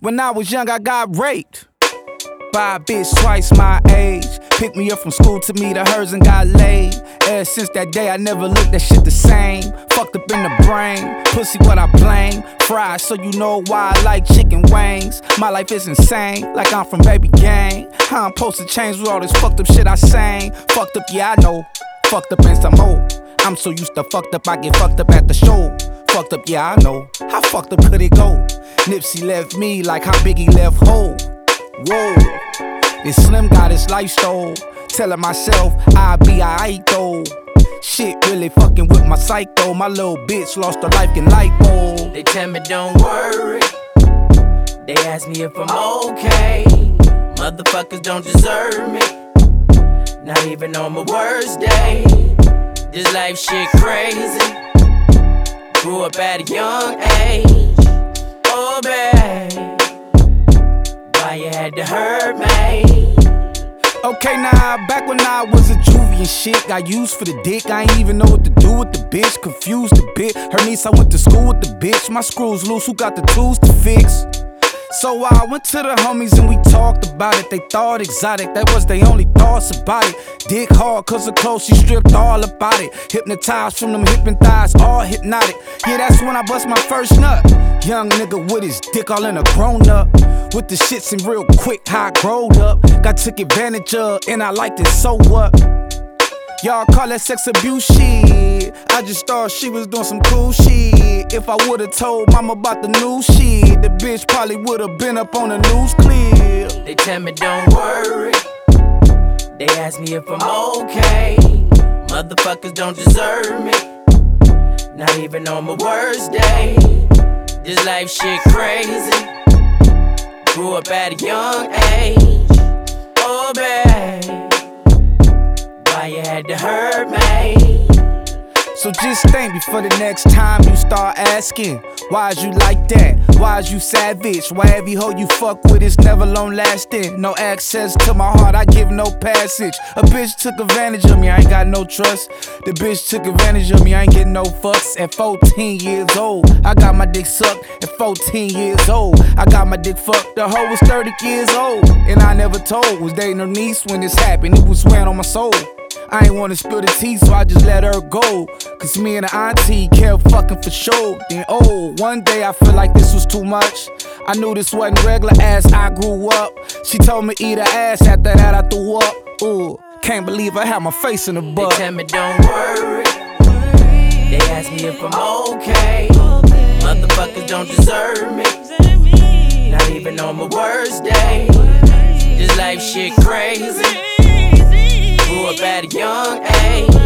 When I was young, I got raped by a bitch twice my age. Picked me up from school, took me to hers and got laid. Ever since that day, I never looked at shit the same. Fucked up in the brain, pussy what I blame. Fried, so you know why I like chicken wings. My life is insane, like I'm from Baby Gang. How I'm supposed to change with all this fucked up shit I sang? Fucked up, yeah I know. Fucked up and some more. I'm so used to fucked up, I get fucked up at the show. Fucked up, yeah I know. How fucked up could it go? Nipsey left me like how Biggie left Hov. Whoa, this Slim got his life stole. Telling myself I'll be alright though. Shit really fucking with my psycho. My little bitch lost her life in light bulb. They tell me don't worry. They ask me if I'm okay. Motherfuckers don't deserve me. Not even on my worst day. This life shit crazy. Grew up at a young age. Oh babe, why you had to hurt me? Okay, nah, back when I was a juvie and shit, got used for the dick. I ain't even know what to do with the bitch, confused a bit. Her niece, I went to school with the bitch. My screws loose, who got the tools to fix? So I went to the homies and we talked about it. They thought exotic, that was their only thoughts about it. Dick hard cause of clothes, she stripped all about it. Hypnotized from them hip and thighs, all hypnotic. Yeah, that's when I bust my first nut. Young nigga with his dick all in a grown up. With the shits in real quick, how I growed up. Got took advantage of and I liked it, so what? Y'all call that sex abuse shit. I just thought she was doing some cool shit. If I would've told mama about the new shit, the bitch probably would've been up on the news clip. They tell me don't worry. They ask me if I'm okay. Motherfuckers don't deserve me. Not even on my worst day. This life shit crazy. Grew up at a young age. Oh babe, why you had to hurt me? So just think before the next time you start asking, why is you like that? Why is you savage? Why every hoe you fuck with is never long lasting? No access to my heart, I give no passage. A bitch took advantage of me, I ain't got no trust. The bitch took advantage of me, I ain't getting no fucks. At 14 years old, I got my dick sucked. At 14 years old, I got my dick fucked. The hoe was 30 years old, and I never told. Was dating her niece when this happened, it was weighing on my soul. I ain't wanna spill the tea, so I just let her go. Cause me and the auntie kept fucking for sure. Then one day I feel like this was too much. I knew this wasn't regular as I grew up. She told me eat her ass, after that I threw up. Ooh, can't believe I had my face in the butt. They tell me don't worry. They ask me if I'm okay. Motherfuckers don't deserve me. Not even on my worst day. This life shit crazy. Grew up at a young age.